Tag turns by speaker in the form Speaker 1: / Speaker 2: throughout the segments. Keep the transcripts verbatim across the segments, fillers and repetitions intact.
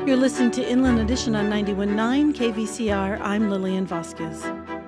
Speaker 1: You're listening to Inland Edition on ninety-one point nine K V C R. I'm Lillian Vasquez.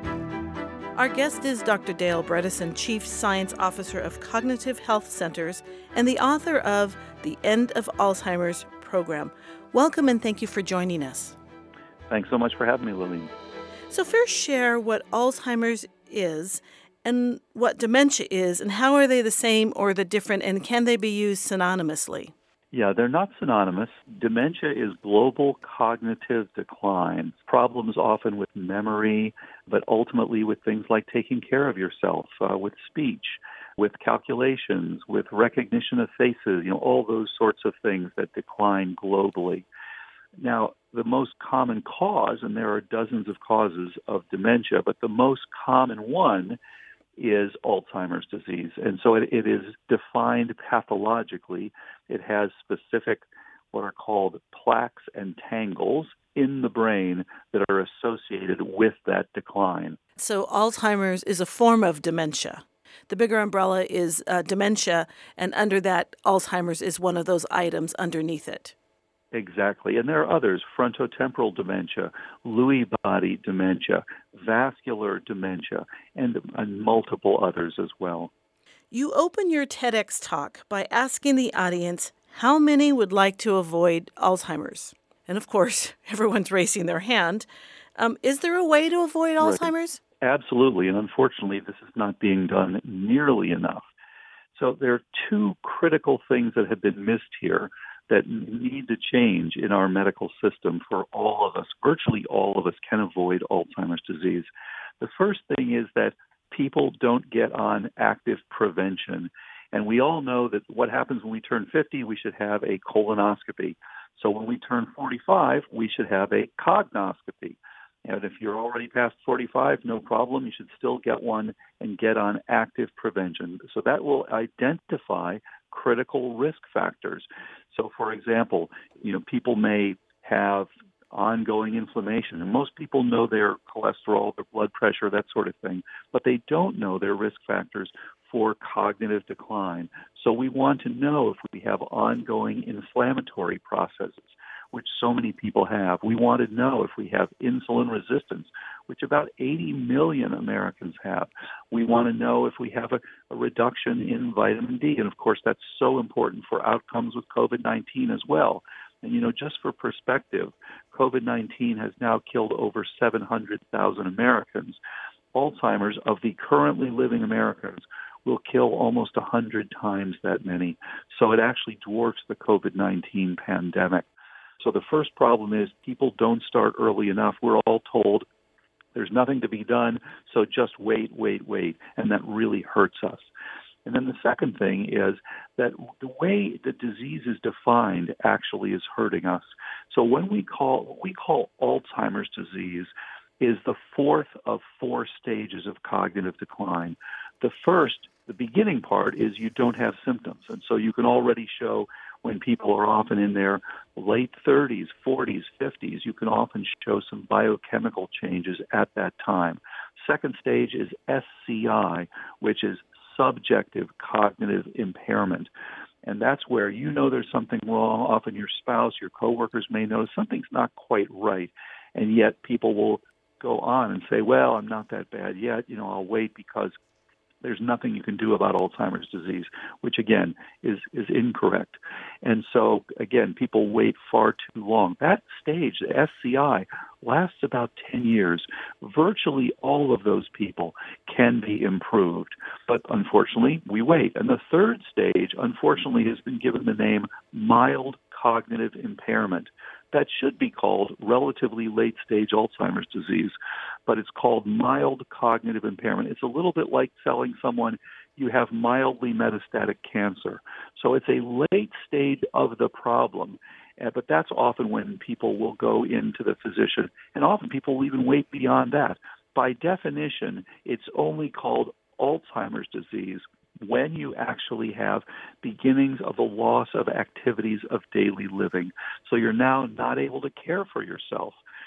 Speaker 1: Our guest is Doctor Dale Bredesen, Chief Science Officer of Cognitive Health Centers and the author of The End of Alzheimer's program. Welcome and thank you for joining us.
Speaker 2: Thanks so much for having me, Lillian.
Speaker 1: So first, share what Alzheimer's is and what dementia is, and how are they the same or the different, and can they be used synonymously?
Speaker 2: Yeah, they're not synonymous. Dementia is global cognitive decline. Problems often with memory, but ultimately with things like taking care of yourself, uh, with speech, with calculations, with recognition of faces, you know, all those sorts of things that decline globally. Now, the most common cause, and there are dozens of causes of dementia, but the most common one is Alzheimer's disease. And so it, it is defined pathologically. It has specific, what are called plaques and tangles in the brain that are associated with that decline.
Speaker 1: So Alzheimer's is a form of dementia. The bigger umbrella is uh, dementia, and under that, Alzheimer's is one of those items underneath it.
Speaker 2: Exactly. And there are others: frontotemporal dementia, Lewy body dementia, vascular dementia, and, and multiple others as well.
Speaker 1: You open your TEDx talk by asking the audience how many would like to avoid Alzheimer's. And of course, everyone's raising their hand. Um, is there a way to avoid
Speaker 2: Right.
Speaker 1: Alzheimer's?
Speaker 2: Absolutely. And unfortunately, this is not being done nearly enough. So there are two critical things that have been missed here that need to change in our medical system for all of us. Virtually all of us can avoid Alzheimer's disease. The first thing is that people don't get on active prevention. And we all know that what happens when we turn fifty, we should have a colonoscopy. So when we turn forty-five, we should have a cognoscopy. And if you're already past forty-five, no problem. You should still get one and get on active prevention. So that will identify critical risk factors. So, for example, you know, people may have ongoing inflammation, and most people know their cholesterol, their blood pressure, that sort of thing, but they don't know their risk factors for cognitive decline. So we want to know if we have ongoing inflammatory processes, which so many people have. We want to know if we have insulin resistance, which about eighty million Americans have. We want to know if we have a, a reduction in vitamin D. And, of course, that's so important for outcomes with COVID nineteen as well. And, you know, just for perspective, COVID nineteen has now killed over seven hundred thousand Americans. Alzheimer's, of the currently living Americans, will kill almost one hundred times that many. So it actually dwarfs the COVID nineteen pandemic. So the first problem is people don't start early enough. We're all told there's nothing to be done, so just wait, wait, wait, and that really hurts us. And then the second thing is that the way the disease is defined actually is hurting us. So when we call what we call Alzheimer's disease is the fourth of four stages of cognitive decline. The first, the beginning part, is you don't have symptoms, and so you can already show when people are often in their late thirties, forties, fifties, you can often show some biochemical changes at that time. Second stage is S C I, which is subjective cognitive impairment. And that's where you know there's something wrong. Often your spouse, your coworkers may know something's not quite right. And yet people will go on and say, well, I'm not that bad yet. You know, I'll wait because there's nothing you can do about Alzheimer's disease, which, again, is, is incorrect. And so, again, people wait far too long. That stage, the S C I, lasts about ten years. Virtually all of those people can be improved. But unfortunately, we wait. And the third stage, unfortunately, has been given the name mild cognitive impairment. That should be called relatively late-stage Alzheimer's disease, but it's called mild cognitive impairment. It's a little bit like telling someone you have mildly metastatic cancer. So it's a late stage of the problem, uh, but that's often when people will go into the physician, and often people will even wait beyond that. By definition, it's only called Alzheimer's disease when you actually have beginnings of the loss of activities of daily living. So you're now not able to care for yourself.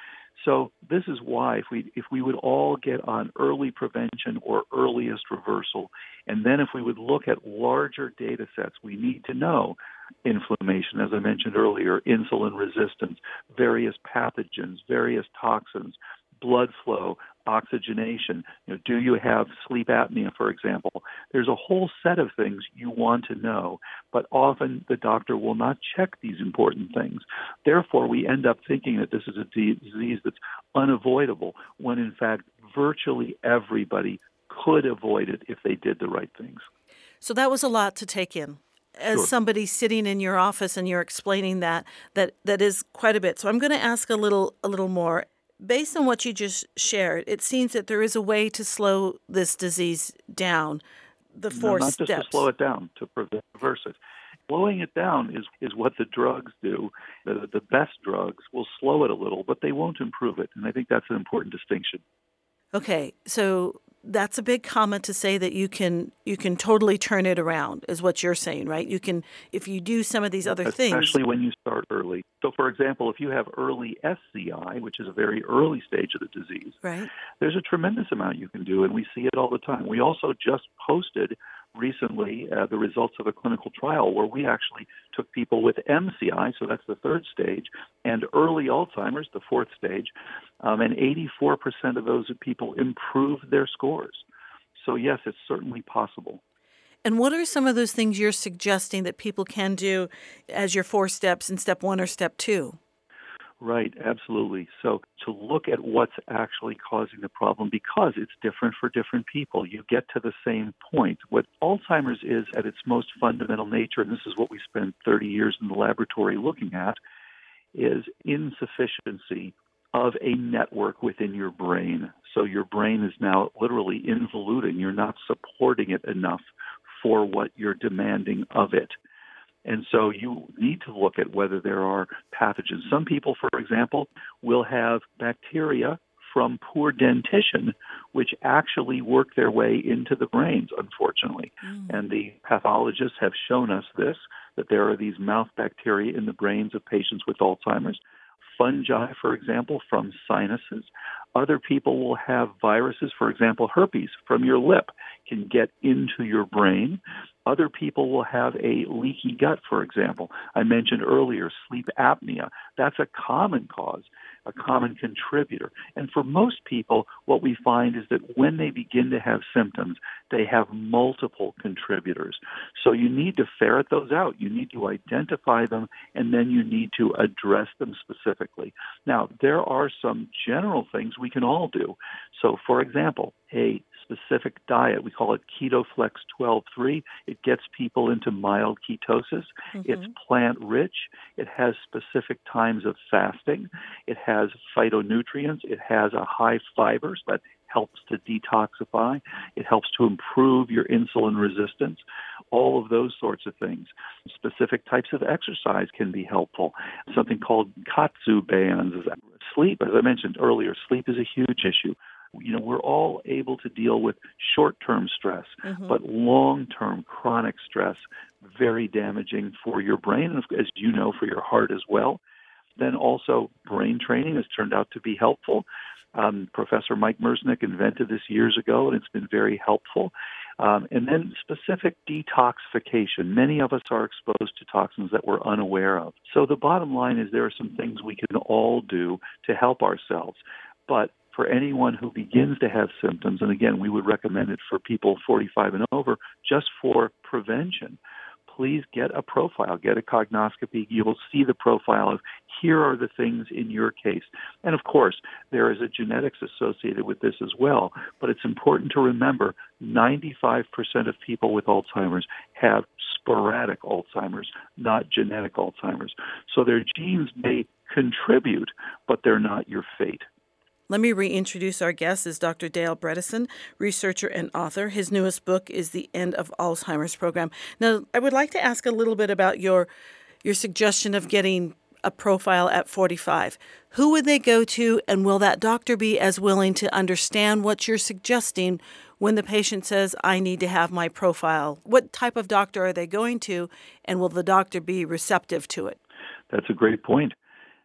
Speaker 2: So this is why if we if we would all get on early prevention or earliest reversal, and then if we would look at larger data sets, we need to know inflammation, as I mentioned earlier, insulin resistance, various pathogens, various toxins, blood flow, oxygenation. You know, do you have sleep apnea, for example? There's a whole set of things you want to know, but often the doctor will not check these important things. Therefore, we end up thinking that this is a disease that's unavoidable, when in fact virtually everybody could avoid it if they did the right things.
Speaker 1: So that was a lot to take in. As
Speaker 2: Sure.
Speaker 1: somebody sitting in your office and you're explaining that, that that is quite a bit. So I'm going to ask a little a little more. Based on what you just shared, it seems that there is a way to slow this disease down, the
Speaker 2: No,
Speaker 1: four
Speaker 2: not
Speaker 1: steps.
Speaker 2: just to slow it down, to prevent, reverse it. Slowing it down is, is what the drugs do. The, the best drugs will slow it a little, but they won't improve it. And I think that's an important distinction.
Speaker 1: Okay, so that's a big comment to say that you can you can totally turn it around, is what you're saying, right? You can, if you do some of these other things.
Speaker 2: Especially when you start early. So, for example, if you have early S C I, which is a very early stage of the disease,
Speaker 1: Right.
Speaker 2: there's a tremendous amount you can do, and we see it all the time. We also just posted recently uh, the results of a clinical trial where we actually took people with M C I, so that's the third stage, and early Alzheimer's, the fourth stage, um, and eighty-four percent of those people improved their scores. So yes, it's certainly possible.
Speaker 1: And what are some of those things you're suggesting that people can do as your four steps in step one or step two?
Speaker 2: Right, absolutely. So to look at what's actually causing the problem, because it's different for different people, you get to the same point. What Alzheimer's is at its most fundamental nature, and this is what we spent thirty years in the laboratory looking at, is insufficiency of a network within your brain. So your brain is now literally involuting. You're not supporting it enough for what you're demanding of it. And so you need to look at whether there are pathogens. Some people, for example, will have bacteria from poor dentition, which actually work their way into the brains, unfortunately. Mm. And the pathologists have shown us this, that there are these mouth bacteria in the brains of patients with Alzheimer's. Fungi, for example, from sinuses. Other people will have viruses, for example, herpes from your lip can get into your brain. Other people will have a leaky gut, for example. I mentioned earlier sleep apnea. That's a common cause, a common contributor. And for most people, what we find is that when they begin to have symptoms, they have multiple contributors. So you need to ferret those out. You need to identify them, and then you need to address them specifically. Now, there are some general things we can all do. So, for example, a specific diet, we call it KetoFlex twelve three. It gets people into mild ketosis. Mm-hmm. It's plant-rich. It has specific times of fasting. It has phytonutrients. It has a high fiber that helps to detoxify. It helps to improve your insulin resistance. All of those sorts of things. Specific types of exercise can be helpful. Something called Katsu bands. Sleep, as I mentioned earlier, sleep is a huge issue. You know, we're all able to deal with short-term stress, mm-hmm. but long-term chronic stress, very damaging for your brain, and as you know, for your heart as well. Then also brain training has turned out to be helpful. Um, Professor Mike Mersnick invented this years ago, and it's been very helpful. Um, and then specific detoxification. Many of us are exposed to toxins that we're unaware of. So the bottom line is there are some things we can all do to help ourselves. But for anyone who begins to have symptoms, and again, we would recommend it for people forty-five and over, just for prevention, please get a profile, get a cognoscopy. You will see the profile of here are the things in your case. And of course, there is a genetics associated with this as well. But it's important to remember ninety-five percent of people with Alzheimer's have sporadic Alzheimer's, not genetic Alzheimer's. So their genes may contribute, but they're not your fate.
Speaker 1: Let me reintroduce our guest is Doctor Dale Bredesen, researcher and author. His newest book is The End of Alzheimer's Program. Now, I would like to ask a little bit about your your suggestion of getting a profile at forty-five. Who would they go to, and will that doctor be as willing to understand what you're suggesting when the patient says, I need to have my profile? What type of doctor are they going to, and will the doctor be receptive to it?
Speaker 2: That's a great point.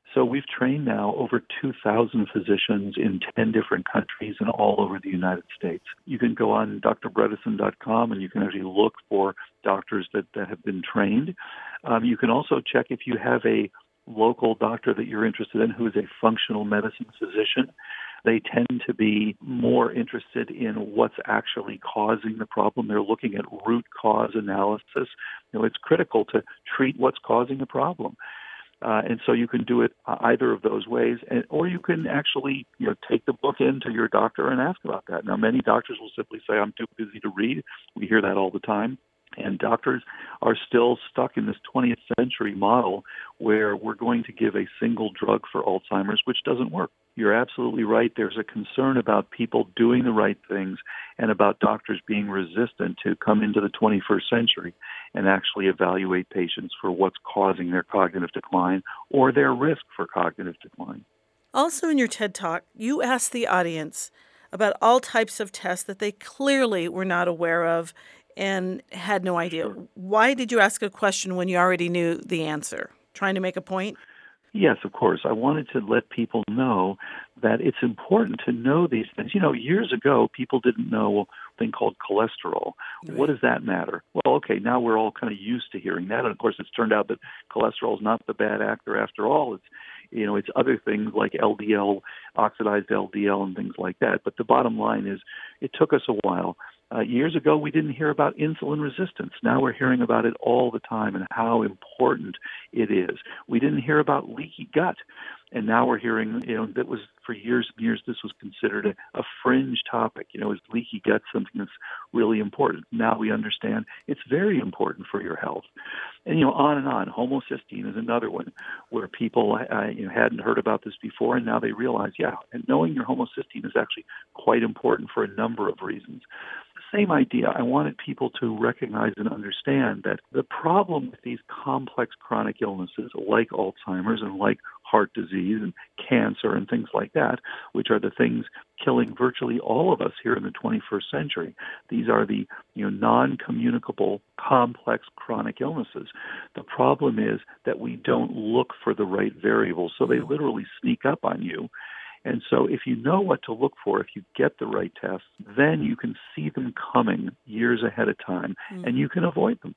Speaker 2: So we've trained now over two thousand physicians in ten different countries and all over the United States. You can go on D R bredesen dot com and you can actually look for doctors that, that have been trained. Um, you can also check if you have a local doctor that you're interested in who is a functional medicine physician. They tend to be more interested in what's actually causing the problem. They're looking at root cause analysis. You know, it's critical to treat what's causing the problem. Uh, and so you can do it uh, either of those ways, and, or you can actually, you know, take the book into your doctor and ask about that. Now, many doctors will simply say, I'm too busy to read. We hear that all the time. And doctors are still stuck in this twentieth century model where we're going to give a single drug for Alzheimer's, which doesn't work. You're absolutely right. There's a concern about people doing the right things and about doctors being resistant to come into the twenty-first century and actually evaluate patients for what's causing their cognitive decline or their risk for cognitive decline.
Speaker 1: Also in your TED Talk, you asked the audience about all types of tests that they clearly were not aware of and had no idea.
Speaker 2: Sure.
Speaker 1: Why did you ask a question when you already knew the answer? Trying to make a point?
Speaker 2: Yes, of course. I wanted to let people know that it's important to know these things. You know, years ago, people didn't know a thing called cholesterol. Right. What does that matter? Well, okay, now we're all kind of used to hearing that. And of course, it's turned out that cholesterol is not the bad actor after all. It's, you know, it's other things like L D L, oxidized L D L and things like that. But the bottom line is it took us a while. Uh, years ago, we didn't hear about insulin resistance. Now we're hearing about it all the time and how important it is. We didn't hear about leaky gut. And now we're hearing, you know, that was for years and years, this was considered a, a fringe topic. You know, is leaky gut something that's really important? Now we understand it's very important for your health. And, you know, on and on. Homocysteine is another one where people uh, you know, hadn't heard about this before, and now they realize, yeah, and knowing your homocysteine is actually quite important for a number of reasons. The same idea. I wanted people to recognize and understand that the problem with these complex chronic illnesses like Alzheimer's and like heart disease and cancer and things like that, which are the things killing virtually all of us here in the twenty-first century. These are the, you know, non-communicable, complex chronic illnesses. The problem is that we don't look for the right variables, so they literally sneak up on you. And so if you know what to look for, if you get the right tests, then you can see them coming years ahead of time, mm. and you can avoid them.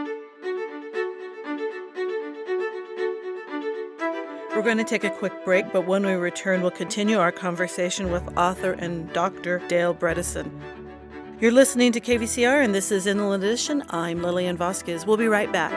Speaker 1: We're going to take a quick break, but when we return, we'll continue our conversation with author and Doctor Dale Bredesen. You're listening to K V C R, and this is Inland Edition. I'm Lillian Vasquez. We'll be right back.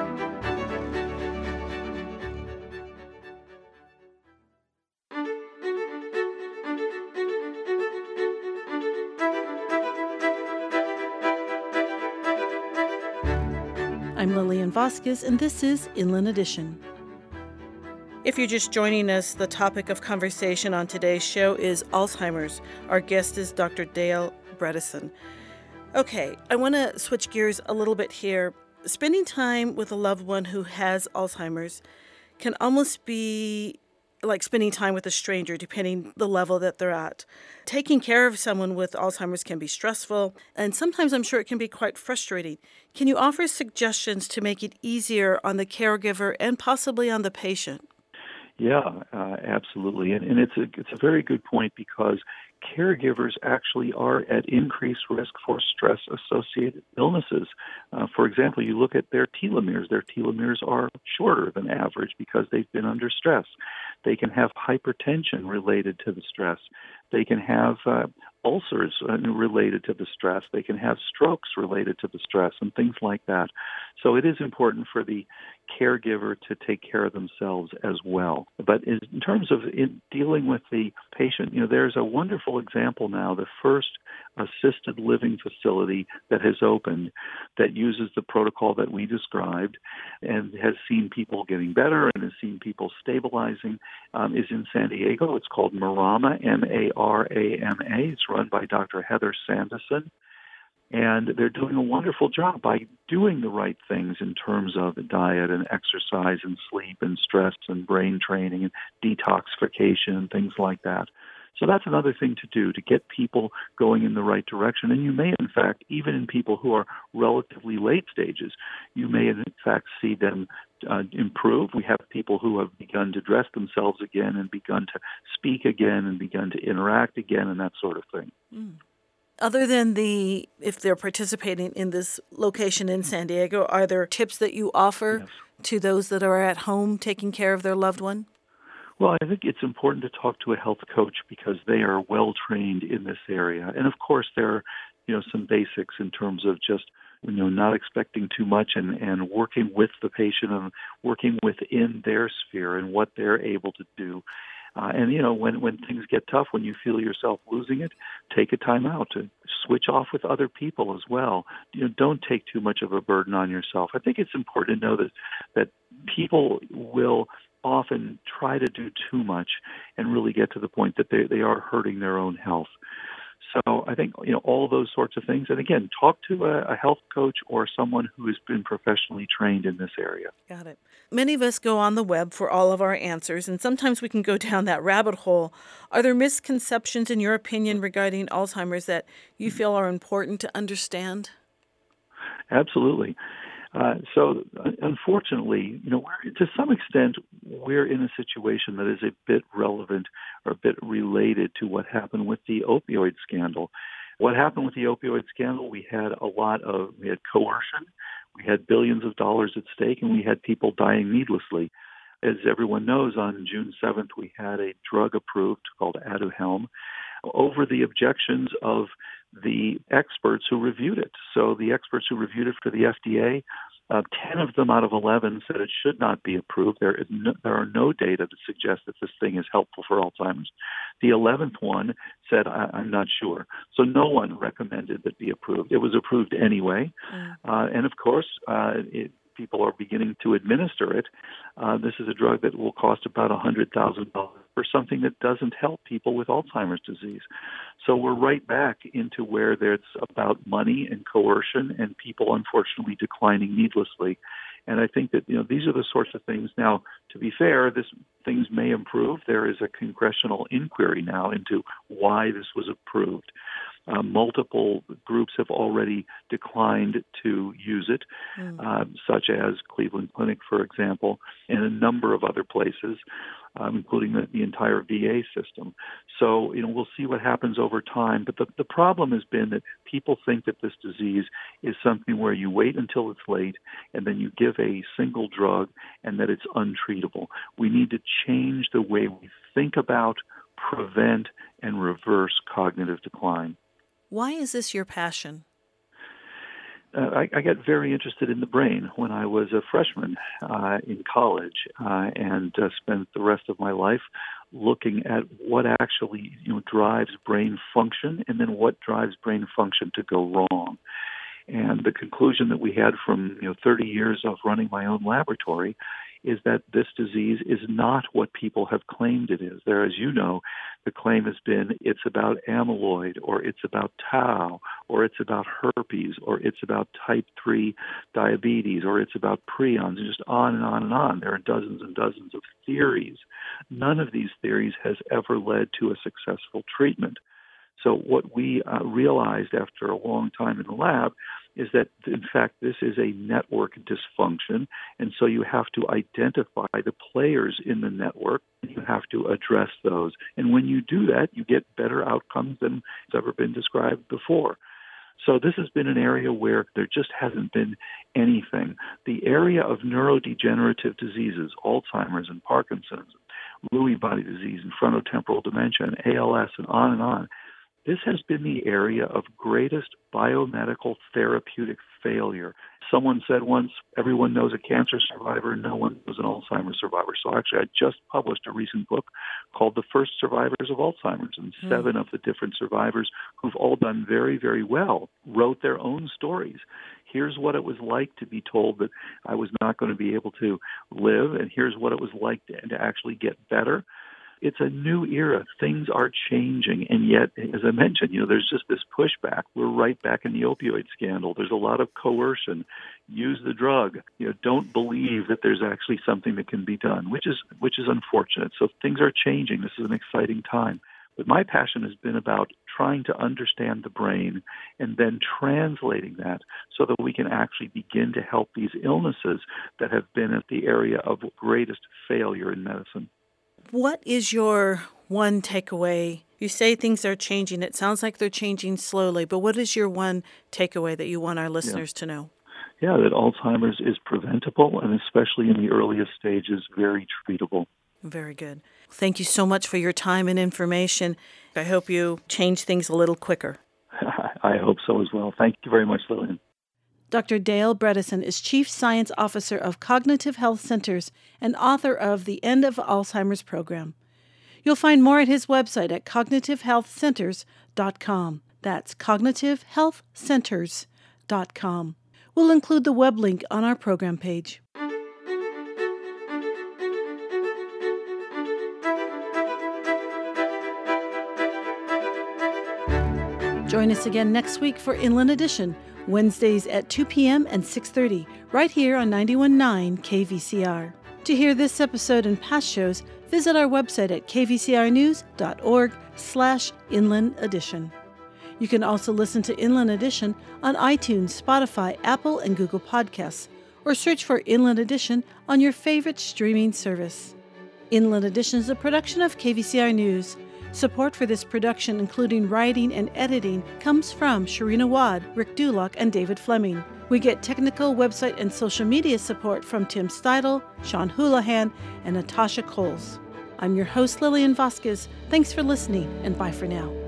Speaker 1: I'm Lillian Vasquez, and this is Inland Edition. If you're just joining us, the topic of conversation on today's show is Alzheimer's. Our guest is Doctor Dale Bredesen. Okay, I want to switch gears a little bit here. Spending time with a loved one who has Alzheimer's can almost be like spending time with a stranger, depending the level that they're at. Taking care of someone with Alzheimer's can be stressful, and sometimes I'm sure it can be quite frustrating. Can you offer suggestions to make it easier on the caregiver and possibly on the patient?
Speaker 2: Yeah, uh, absolutely. And, and it's a it's a very good point because caregivers actually are at increased risk for stress-associated illnesses. Uh, for example, you look at their telomeres. Their telomeres are shorter than average because they've been under stress. They can have hypertension related to the stress. They can have uh, ulcers uh, related to the stress. They can have strokes related to the stress and things like that. So it is important for the caregiver to take care of themselves as well. But in terms of in dealing with the patient, you know, there's a wonderful example now, the first assisted living facility that has opened that uses the protocol that we described and has seen people getting better and has seen people stabilizing, um, is in San Diego. It's called Marama, M A R A M A. It's run by Doctor Heather Sanderson. And they're doing a wonderful job by doing the right things in terms of diet and exercise and sleep and stress and brain training and detoxification and things like that. So that's another thing to do, to get people going in the right direction. And you may, in fact, even in people who are relatively late stages, you may, in fact, see them uh, improve. We have people who have begun to dress themselves again and begun to speak again and begun to interact again and that sort of thing.
Speaker 1: Mm. Other than the, if they're participating in this location in San Diego, are there tips that you offer
Speaker 2: Yes.
Speaker 1: to those that are at home taking care of their loved one?
Speaker 2: Well, I think it's important to talk to a health coach because they are well trained in this area. And of course, there are, you know, some basics in terms of just, you know, not expecting too much and, and working with the patient and working within their sphere and what they're able to do. Uh, and, you know, when, when things get tough, when you feel yourself losing it, take a time out to switch off with other people as well. You know, don't take too much of a burden on yourself. I think it's important to know that, that people will often try to do too much and really get to the point that they, they are hurting their own health. So I think, you know, all those sorts of things. And again, talk to a, a health coach or someone who has been professionally trained in this area.
Speaker 1: Got it. Many of us go on the web for all of our answers, and sometimes we can go down that rabbit hole. Are there misconceptions, in your opinion, regarding Alzheimer's that you feel are important to understand?
Speaker 2: Absolutely. Uh, so, uh, unfortunately, you know, we're, to some extent, we're in a situation that is a bit relevant or a bit related to what happened with the opioid scandal. What happened with the opioid scandal? We had a lot of, we had coercion, we had billions of dollars at stake, and we had people dying needlessly. As everyone knows, on June seventh, we had a drug approved called Aduhelm over the objections of the experts who reviewed it. So the experts who reviewed it for the F D A, uh, ten of them out of eleven said it should not be approved. There is no, there are no data to suggest that this thing is helpful for Alzheimer's. The eleventh one said, I, I'm not sure. So no one recommended that it be approved. It was approved anyway. Mm. Uh, and of course, uh, it, people are beginning to administer it. Uh, this is a drug that will cost about one hundred thousand dollars for something that doesn't help people with Alzheimer's disease. So we're right back into where there's about money and coercion and people unfortunately declining needlessly. And I think that, you know, these are the sorts of things. Now, to be fair, this things may improve. There is a congressional inquiry now into why this was approved. Uh, multiple groups have already declined to use it, mm. uh, such as Cleveland Clinic, for example, and a number of other places, um, including the, the entire V A system. So, you know, we'll see what happens over time. But the, the problem has been that people think that this disease is something where you wait until it's late and then you give a single drug and that it's untreatable. We need to change the way we think about, prevent, and reverse cognitive decline.
Speaker 1: Why is this your passion?
Speaker 2: Uh, I, I got very interested in the brain when I was a freshman uh, in college uh, and uh, spent the rest of my life looking at what actually, you know, drives brain function and then what drives brain function to go wrong. And the conclusion that we had from, you know, thirty years of running my own laboratory is that this disease is not what people have claimed it is. There, as you know, the claim has been it's about amyloid, or it's about tau, or it's about herpes, or it's about type three diabetes, or it's about prions, and just on and on and on. There are dozens and dozens of theories. None of these theories has ever led to a successful treatment. So what we uh, realized after a long time in the lab is that, in fact, this is a network dysfunction, and so you have to identify the players in the network, and you have to address those. And when you do that, you get better outcomes than has ever been described before. So this has been an area where there just hasn't been anything. The area of neurodegenerative diseases, Alzheimer's and Parkinson's, Lewy body disease and frontotemporal dementia and A L S and on and on, this has been the area of greatest biomedical therapeutic failure. Someone said once, everyone knows a cancer survivor, no one knows an Alzheimer's survivor. So actually, I just published a recent book called The First Survivors of Alzheimer's, and mm. seven of the different survivors who've all done very, very well wrote their own stories. Here's what it was like to be told that I was not going to be able to live, and here's what it was like to, to actually get better. It's a new era. Things are changing. And yet, as I mentioned, you know, there's just this pushback. We're right back in the opioid scandal. There's a lot of coercion. Use the drug. You know, don't believe that there's actually something that can be done, which is which is unfortunate. So things are changing. This is an exciting time. But my passion has been about trying to understand the brain and then translating that so that we can actually begin to help these illnesses that have been at the area of greatest failure in medicine.
Speaker 1: What is your one takeaway? You say things are changing. It sounds like they're changing slowly, but what is your one takeaway that you want our listeners yeah. to know?
Speaker 2: Yeah, that Alzheimer's is preventable and especially in the earliest stages, very treatable.
Speaker 1: Very good. Thank you so much for your time and information. I hope you change things a little quicker.
Speaker 2: I hope so as well. Thank you very much, Lillian.
Speaker 1: Doctor Dale Bredesen is Chief Science Officer of Cognitive Health Centers and author of The End of Alzheimer's Program. You'll find more at his website at cognitive health centers dot com. That's cognitive health centers dot com. We'll include the web link on our program page. Join us again next week for Inland Edition, Wednesdays at two p.m. and six thirty, right here on ninety-one point nine K V C R. To hear this episode and past shows, visit our website at k v c r news dot org slash inland edition. You can also listen to Inland Edition on iTunes, Spotify, Apple, and Google Podcasts, or search for Inland Edition on your favorite streaming service. Inland Edition is a production of K V C R News. Support for this production, including writing and editing, comes from Sharina Wad, Rick Dulock, and David Fleming. We get technical, website, and social media support from Tim Steidel, Sean Houlihan, and Natasha Coles. I'm your host, Lillian Vasquez. Thanks for listening, and bye for now.